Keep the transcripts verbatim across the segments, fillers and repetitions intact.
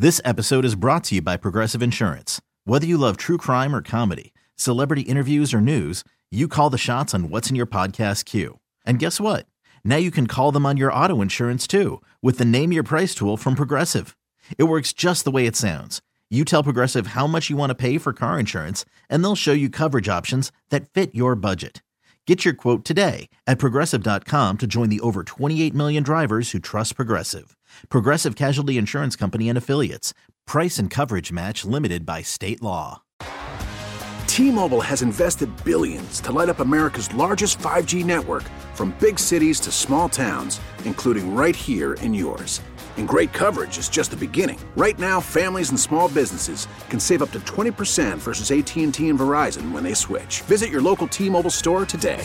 This episode is brought to you by Progressive Insurance. Whether you love true crime or comedy, celebrity interviews or news, you call the shots on what's in your podcast queue. And guess what? Now you can call them on your auto insurance too with the Name Your Price tool from Progressive. It works just the way it sounds. You tell Progressive how much you want to pay for car insurance, and they'll show you coverage options that fit your budget. Get your quote today at Progressive dot com to join the over twenty-eight million drivers who trust Progressive. Progressive Casualty Insurance Company and Affiliates. Price and coverage match limited by state law. T-Mobile has invested billions to light up America's largest five G network, from big cities to small towns, including right here in yours. And great coverage is just the beginning. Right now, families and small businesses can save up to twenty percent versus A T and T and Verizon when they switch. Visit your local T-Mobile store today.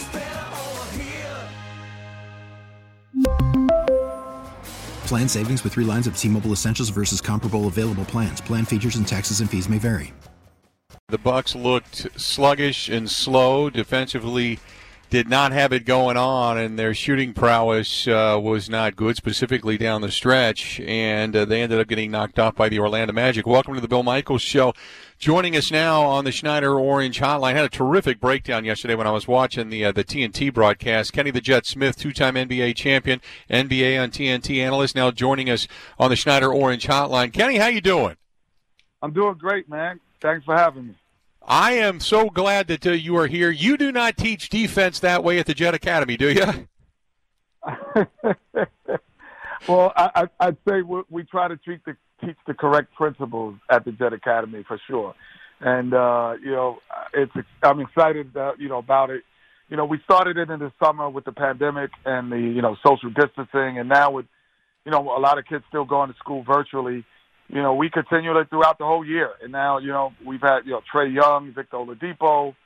Plan savings with three lines of T-Mobile Essentials versus comparable available plans. Plan features and taxes and fees may vary. The Bucks looked sluggish and slow defensively. Did not have it going on, and their shooting prowess uh, was not good, specifically down the stretch, and uh, they ended up getting knocked off by the Orlando Magic. Welcome to the Bill Michaels Show. Joining us now on the Schneider Orange Hotline. Had a terrific breakdown yesterday when I was watching the uh, the T N T broadcast. Kenny the Jet Smith, two-time N B A champion, N B A on T N T analyst, now joining us on the Schneider Orange Hotline. Kenny, how you doing? I'm doing great, man. Thanks for having me. I am so glad that uh, you are here. You do not teach defense that way at the Jet Academy, do you? Well, I, I'd say we, we try to treat the, teach the correct principles at the Jet Academy for sure. And, uh, you know, it's I'm excited, uh, you know, about it. You know, we started it in the summer with the pandemic and the, you know, social distancing. And now with, you know, a lot of kids still going to school virtually, you know, we continued it throughout the whole year. And now, you know, we've had, you know, Trae Young, Victor Oladipo,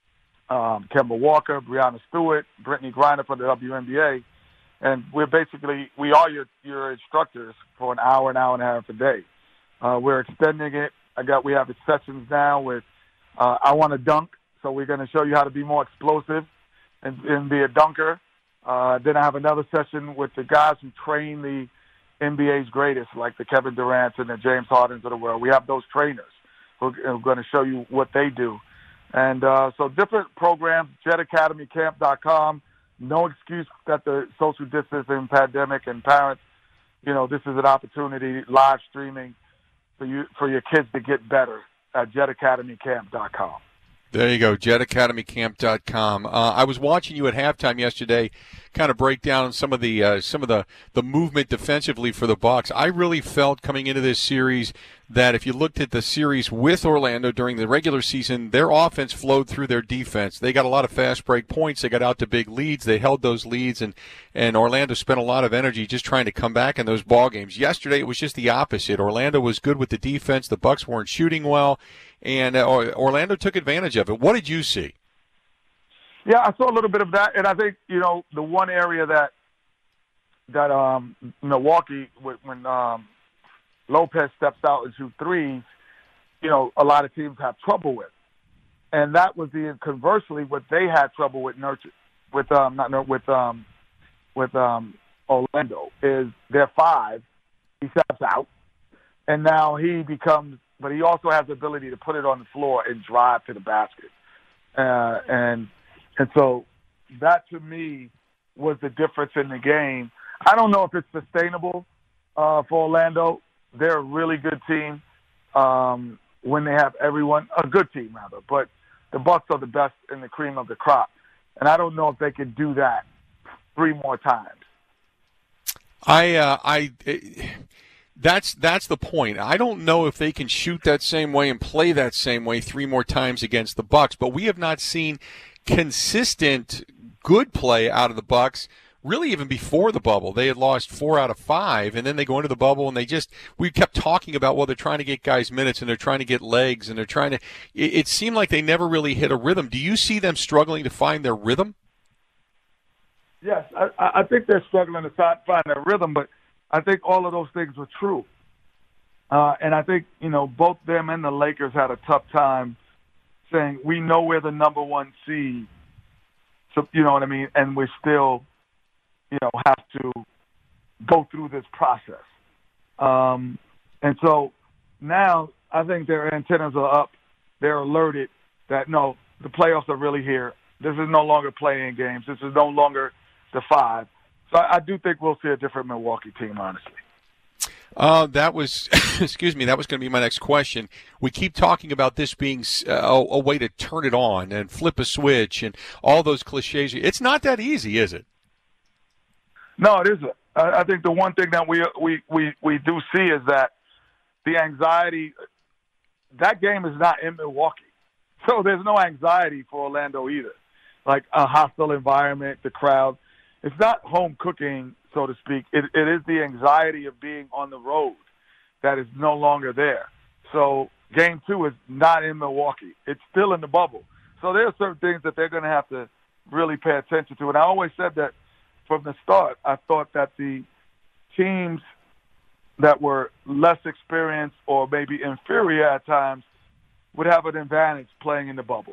um, Kemba Walker, Breanna Stewart, Brittany Griner from the W N B A. And we're basically, we are your, your instructors for an hour, an hour and a half a day. Uh, we're extending it. I got, we have sessions now with uh, I Want to Dunk. So we're going to show you how to be more explosive and, and be a dunker. Uh, then I have another session with the guys who train the N B A's greatest, like the Kevin Durant's and the James Hardens of the world. We have those trainers who are going to show you what they do. And uh, so different programs, jet academy camp dot com. No excuse that the social distancing pandemic and parents, you know, this is an opportunity, live streaming for you for your kids to get better at jet academy camp dot com. There you go, jet academy camp dot com. Uh, I was watching you at halftime yesterday, kind of break down some of the uh, some of the, the movement defensively for the Bucks. I really felt coming into this series that if you looked at the series with Orlando during the regular season, their offense flowed through their defense. They got a lot of fast break points. They got out to big leads. They held those leads, and, and Orlando spent a lot of energy just trying to come back in those ball games. Yesterday, it was just the opposite. Orlando was good with the defense. The Bucks weren't shooting well, and uh, Orlando took advantage of it. What did you see? Yeah, I saw a little bit of that, and I think, you know, the one area that that um, Milwaukee, when um, Lopez steps out and shoots threes, you know, a lot of teams have trouble with. And that was the conversely what they had trouble with nurture with um not with um with um Orlando is their five. He steps out, and now he becomes, but he also has the ability to put it on the floor and drive to the basket, uh, and and so that to me was the difference in the game. I don't know if it's sustainable uh, for Orlando. They're a really good team um, when they have everyone, a good team rather, but the Bucks are the best in the cream of the crop. And I don't know if they can do that three more times. I, uh, I, that's that's the point. I don't know if they can shoot that same way and play that same way three more times against the Bucks. But we have not seen consistent good play out of the Bucks. Really, even before the bubble, they had lost four out of five, and then they go into the bubble, and they just we kept talking about, well, they're trying to get guys minutes, and they're trying to get legs, and they're trying to. It, it seemed like they never really hit a rhythm. Do you see them struggling to find their rhythm? Yes, I, I think they're struggling to find their rhythm, but I think all of those things were true. Uh, and I think, you know, both them and the Lakers had a tough time saying, we know we're the number one seed, so, you know what I mean, and we're still, you know, have to go through this process. Um, and so now I think their antennas are up. They're alerted that, no, the playoffs are really here. This is no longer playing games. This is no longer the five. So I, I do think we'll see a different Milwaukee team, honestly. Uh, that was, excuse me, that was going to be my next question. We keep talking about this being uh, a, a way to turn it on and flip a switch and all those cliches. It's not that easy, is it? No, it isn't. I, I think the one thing that we, we, we, we do see is that the anxiety, that game is not in Milwaukee. So there's no anxiety for Orlando either. Like a hostile environment, the crowd. It's not home cooking, so to speak. It, it is the anxiety of being on the road that is no longer there. So game two is not in Milwaukee. It's still in the bubble. So there are certain things that they're going to have to really pay attention to. And I always said that from the start. I thought that the teams that were less experienced or maybe inferior at times would have an advantage playing in the bubble.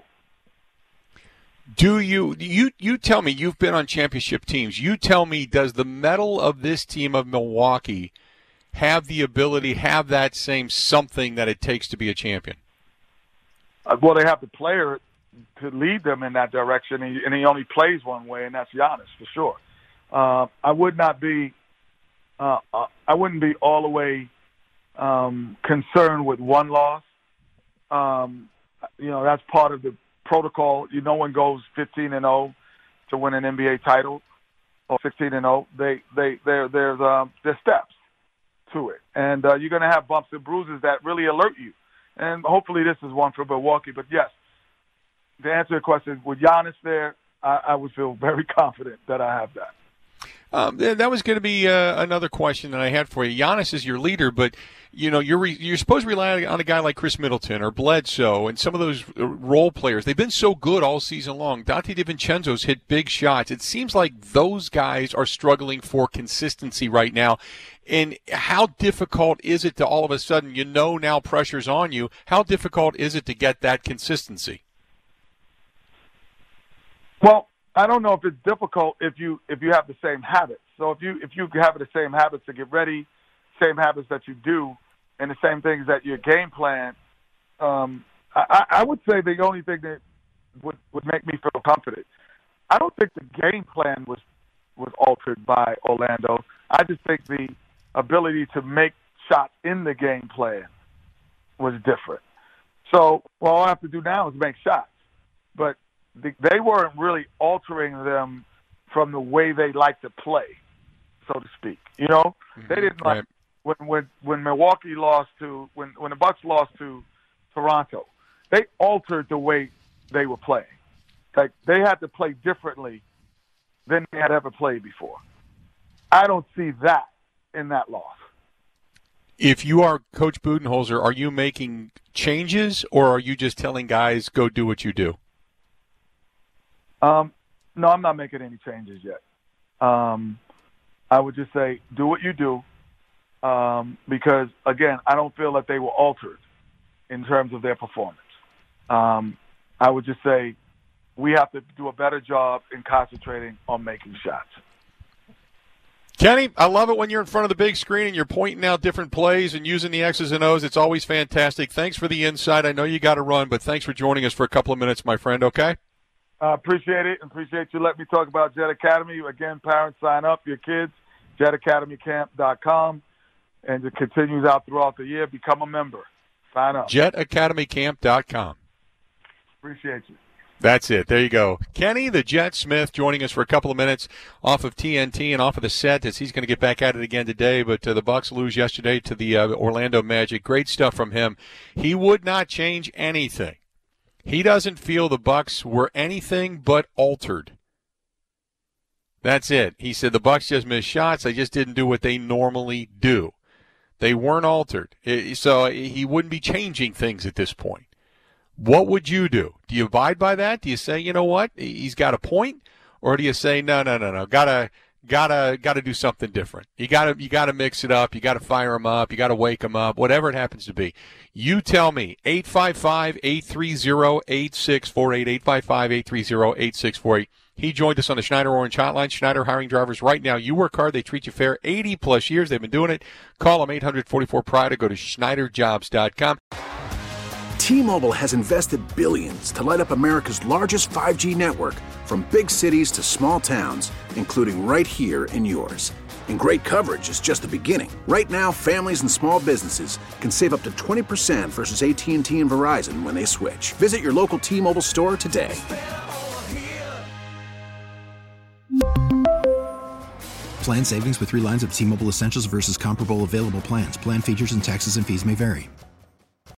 Do you you you tell me, you've been on championship teams. You tell me, does the mettle of this team of Milwaukee have the ability, have that same something that it takes to be a champion? Uh, well, they have the player to lead them in that direction, and he, and he only plays one way, and that's Giannis for sure. Uh, I would not be, uh, uh, I wouldn't be all the way um, concerned with one loss. Um, you know, that's part of the protocol. You, no one goes fifteen and oh to win an N B A title, or sixteen and oh. They, they, there, there's, um, there's steps to it, and uh, you're going to have bumps and bruises that really alert you. And hopefully, this is one for Milwaukee. But yes, to answer your question, with Giannis there, I, I would feel very confident that I have that. Um, that was going to be uh, another question that I had for you. Giannis is your leader, but you know you're re- you're supposed to rely on a guy like Chris Middleton or Bledsoe and some of those role players. They've been so good all season long. Dante DiVincenzo's hit big shots. It seems like those guys are struggling for consistency right now. And how difficult is it to all of a sudden, you know, now pressure's on you? How difficult is it to get that consistency? Well, I don't know if it's difficult if you if you have the same habits. So if you if you have the same habits to get ready, same habits that you do, and the same things that your game plan, um, I, I would say the only thing that would, would make me feel confident, I don't think the game plan was was altered by Orlando. I just think the ability to make shots in the game plan was different. So well, all I have to do now is make shots, but they weren't really altering them from the way they like to play, so to speak. You know, mm-hmm. They didn't like right. when when when Milwaukee lost to when when the Bucks lost to Toronto. They altered the way they were playing. Like they had to play differently than they had ever played before. I don't see that in that loss. If you are Coach Budenholzer, are you making changes or are you just telling guys go do what you do? Um, no, I'm not making any changes yet. Um, I would just say do what you do um, because, again, I don't feel that they were altered in terms of their performance. Um, I would just say we have to do a better job in concentrating on making shots. Kenny, I love it when you're in front of the big screen and you're pointing out different plays and using the X's and O's. It's always fantastic. Thanks for the insight. I know you got to run, but thanks for joining us for a couple of minutes, my friend, okay? I uh, appreciate it. Appreciate you letting me talk about Jet Academy. Again, parents, sign up your kids, jet academy camp dot com, and it continues out throughout the year. Become a member. Sign up. jet academy camp dot com. Appreciate you. That's it. There you go. Kenny the Jet Smith joining us for a couple of minutes off of T N T and off of the set as he's going to get back at it again today. But uh, the Bucks lose yesterday to the uh, Orlando Magic. Great stuff from him. He would not change anything. He doesn't feel the Bucks were anything but altered. That's it. He said the Bucks just missed shots. They just didn't do what they normally do. They weren't altered. So he wouldn't be changing things at this point. What would you do? Do you abide by that? Do you say, you know what, he's got a point? Or do you say, no, no, no, no, gotta, gotta, gotta do something different? You gotta, you gotta mix it up. You gotta fire him up. You gotta wake him up. Whatever it happens to be. You tell me. eight five five, eight three zero, eight six four eight. eight five five, eight three zero, eight six four eight. He joined us on the Schneider Orange Hotline. Schneider hiring drivers right now. You work hard, they treat you fair. eighty plus years they've been doing it. Call them eight hundred forty-four pride or go to schneider jobs dot com. T-Mobile has invested billions to light up America's largest five G network, from big cities to small towns, including right here in yours. And great coverage is just the beginning. Right now, families and small businesses can save up to twenty percent versus A T and T and Verizon when they switch. Visit your local T-Mobile store today. Plan savings with three lines of T-Mobile Essentials versus comparable available plans. Plan features and taxes and fees may vary.